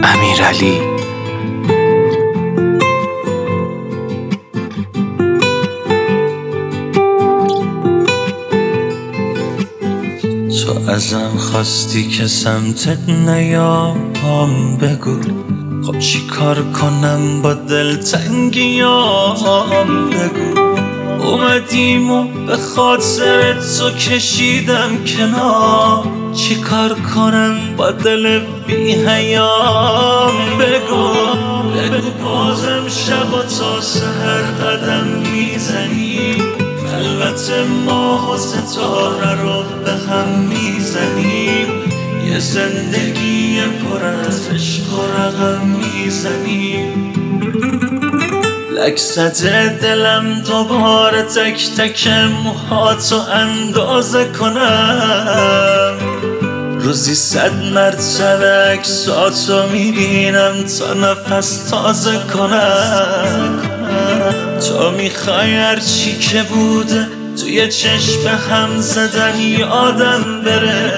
امیرعلی. تو ازم خواستی که سمتت نیام، بگو خب چی کار کنم با دلتنگیام، بگو اومدیم و به خاطر تو کشیدم کنار، چی کار کنم با دل بی حیام، بگو بازم شب و تا سحر قدم میزنی، خلوت ماه و ستاره رو به هم میزنیم، یه زندگی پر از عشق و رقم میزنیم. لک زده دلم دوباره تک تک موهاتو اندازه کنم، روزی 100 مرتبه عکساتو میبینم تا نفس تازه کنم. تو میخوای هرچی که بوده توی چشم هم زدن یادم بره،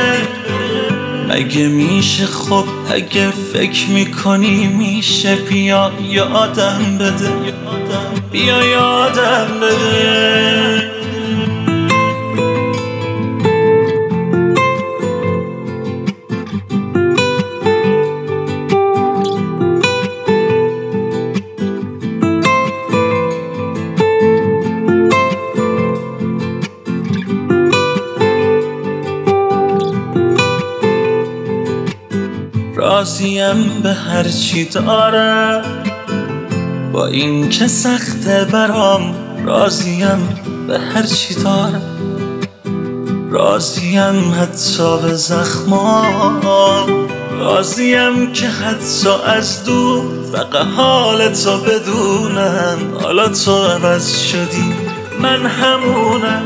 مگه میشه؟ خب اگه فکر میکنی میشه، بیا یادم بده، بیا یادم بده. راضیم به هر چی دارم، با این که سخته برام، راضیم به هر چی دارم، راضیم حتی به زخمام، راضیم که حتی از دور فقط حال تو بدونم، حالا تو عوض شدی من همونم.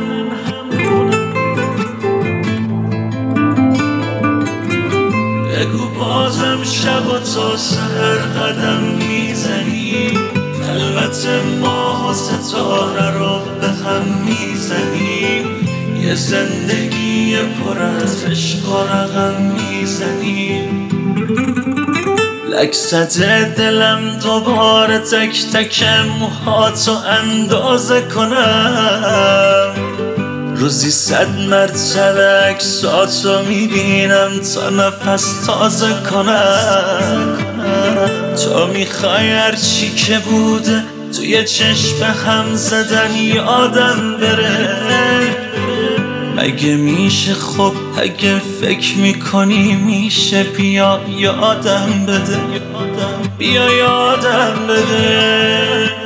بگو بازم شب و تا سحر قدم میزنی، خلوت ماه و ستاره رو به هم میزنی، یه زندگی پر از عشق و رقم میزنی. لک زده دلم دوباره تک تک موهاتو اندازه کنم، روزی 100 مرتبه عکساتو میبینم تا نفس تازه کنم. تو میخوای هرچی که بوده توی چشم هم زدن یادم بره، مگه میشه؟ خب اگه فکر میکنی میشه، بیا یادم بده، بیا یادم بده.